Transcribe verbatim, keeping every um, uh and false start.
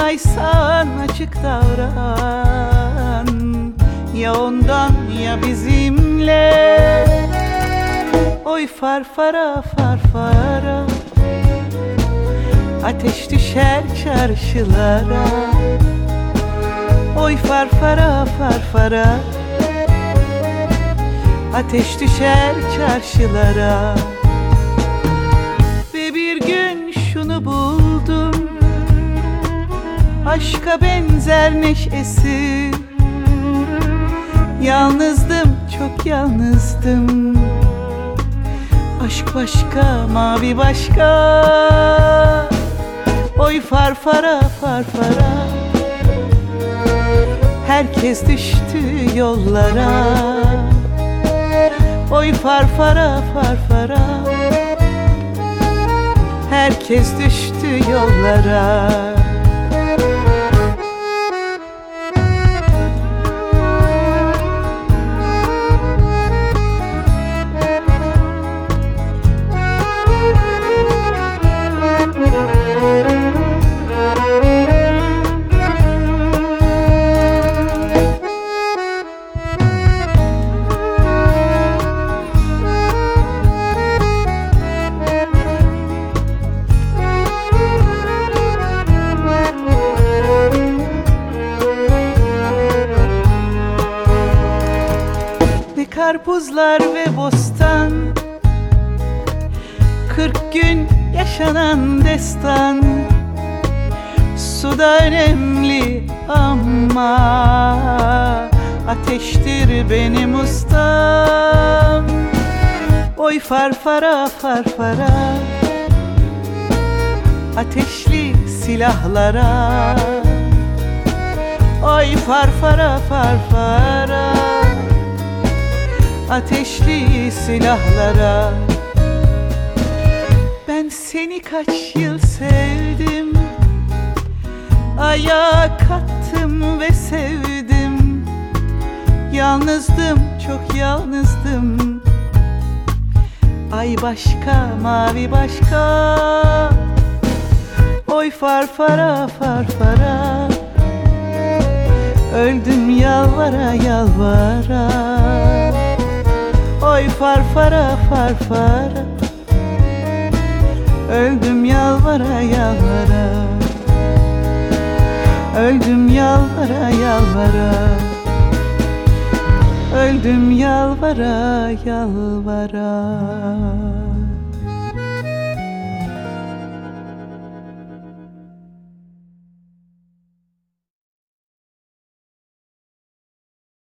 yanındaysan açık davran. Ya ondan ya bizimle. Oy farfara farfara, ateş düşer çarşılara. Oy farfara farfara, ateş düşer çarşılara. Ve bir gün şunu buldum, aşka benzer neşesi. Yalnızdım, çok yalnızdım. Aşk başka, mavi başka. Oy farfara farfara, herkes düştü yollara. Oy farfara farfara, herkes düştü yollara. Karpuzlar ve bostan, kırk gün yaşanan destan. Su da önemli ama ateştir benim ustam. Oy farfara farfara, ateşli silahlara. Oy farfara farfara, ateşli silahlara. Ben seni kaç yıl sevdim, ayağa kattım ve sevdim. Yalnızdım, çok yalnızdım. Ay başka, mavi başka. Oy farfara farfara, öldüm yalvara yalvara. Oy farfara farfara, öldüm yalvara yalvara. Öldüm yalvara yalvara. Öldüm yalvara yalvara.